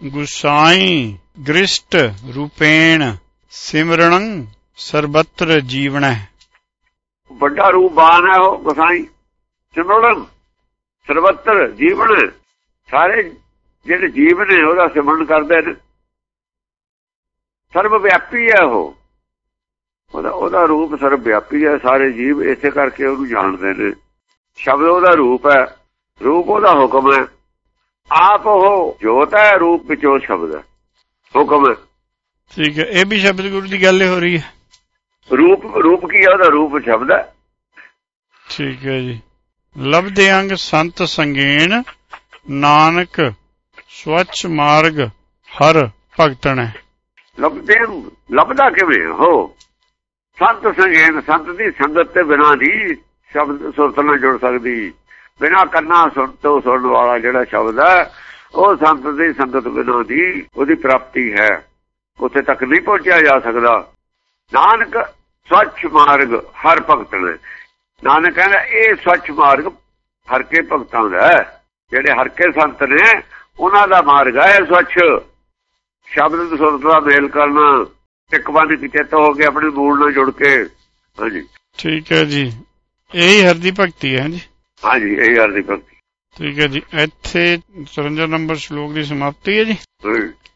ਗੁਸਾਈ ਗ੍ਰਿਸ਼ਟ ਰੂਪੇਣ ਸਿਮਰਣੰ ਸਰਬੱਤਰ ਜੀਵਨੈ। ਵੱਡਾ ਰੂਪਾਨ ਹੈ ਉਹ ਗੁਸਾਈ। ਸਿਮਰਨ ਸਰਬੱਤਰ ਜੀਵਨ, ਸਾਰੇ ਜਿਹੜੇ ਜੀਵ ਨੇ ਉਹਦਾ ਸਿਮਰਨ ਕਰਦੇ ਨੇ। ਸਰਬ ਵਿਆਪੀ ਹੈ ਉਹ, ਉਹਦਾ ਰੂਪ ਸਰਬ ਵਿਆਪੀ ਹੈ। ਸਾਰੇ ਜੀਵ ਇਸੇ ਕਰਕੇ ਉਹਨੂੰ ਜਾਣਦੇ ਨੇ। ਸ਼ਬਦ ਉਹਦਾ ਰੂਪ ਹੈ, ਰੂਪ ਉਹਦਾ ਹੁਕਮ ਹੈ। ਆਪ ਉਹ ਜੋਤ ਹੈ, ਰੂਪ ਵਿੱਚੋਂ ਸ਼ਬਦ ਹੈ, ਹੁਕਮ ਹੈ। ਠੀਕ ਹੈ, ਇਹ ਵੀ ਸ਼ਬਦ ਗੁਰੂ ਦੀ ਗੱਲ ਹੋ ਰਹੀ ਹੈ। ਰੂਪ ਕੀ ਹੈ? ਉਹਦਾ ਰੂਪ ਸ਼ਬਦ ਹੈ। ਠੀਕ ਹੈ ਜੀ। ਲਬਦੇ ਅੰਗ ਸੰਤ ਸੰਗੇਣ, ਨਾਨਕ ਸਵੱਛ ਮਾਰਗ ਹਰ ਭਗਤਣ। ਲੱਭਦਾ ਕਿਵੇਂ ਹੋ? ਸੰਤ ਸੰਗੇਣ, ਸੰਤ ਦੀ ਸੰਗਤ ਤੇ ਬਿਨਾਂ ਦੀ ਸ਼ਬਦ ਸੁਰਤ ਨਾਲ ਜੁੜ ਸਕਦੀ। ਬਿਨਾਂ ਕੰਨਾਂ ਤੋਂ ਸੁਣਨ ਵਾਲਾ ਜਿਹੜਾ ਸ਼ਬਦ ਹੈ ਉਹ ਸੰਤ ਦੀ ਸੰਗਤ ਬਿਨਾਂ ਦੀ ਉਹਦੀ ਪ੍ਰਾਪਤੀ ਹੈ, ਉੱਥੇ ਤੱਕ ਨਹੀਂ ਪਹੁੰਚਿਆ ਜਾ ਸਕਦਾ। ਨਾਨਕ ਸਵੱਛ ਮਾਰਗ ਹਰ ਭਗਤਣ। ਨਾਨਕ ਕਹਿੰਦਾ ਇਹ ਸਵੱਛ ਮਾਰਗ ਹਰ ਕੇ ਭਗਤਾਂ ਦਾ, ਜਿਹੜੇ ਹਰ ਕੇ ਸੰਤ ਨੇ ਉਹਨਾਂ ਦਾ ਮਾਰਗ ਹੈ ਸਵੱਛ। ਸ਼ਬਦ ਸੁਰਤ ਦਾ ਮੇਲ ਕਰਨਾ, ਇੱਕ ਬੰਦ ਚਿੱਤ ਹੋ ਕੇ ਆਪਣੇ ਮੂਲ ਨਾਲ ਜੁੜ ਕੇ। ਹਾਂਜੀ ਠੀਕ ਹੈ ਜੀ, ਇਹੀ ਹਰਦੀ ਭਗਤੀ ਹੈ ਜੀ। ਹਾਂਜੀ ਇਹੀ ਹਰਦੀ ਭਗਤੀ। ਠੀਕ ਹੈ ਜੀ। ਇੱਥੇ 54 ਨੰਬਰ ਸ਼ਲੋਕ ਦੀ ਸਮਾਪਤੀ ਹੈ ਜੀ।